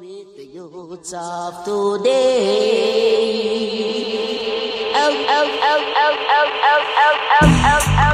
with the youths of today. Oh, oh, oh, oh, oh, oh, oh, oh, oh, oh.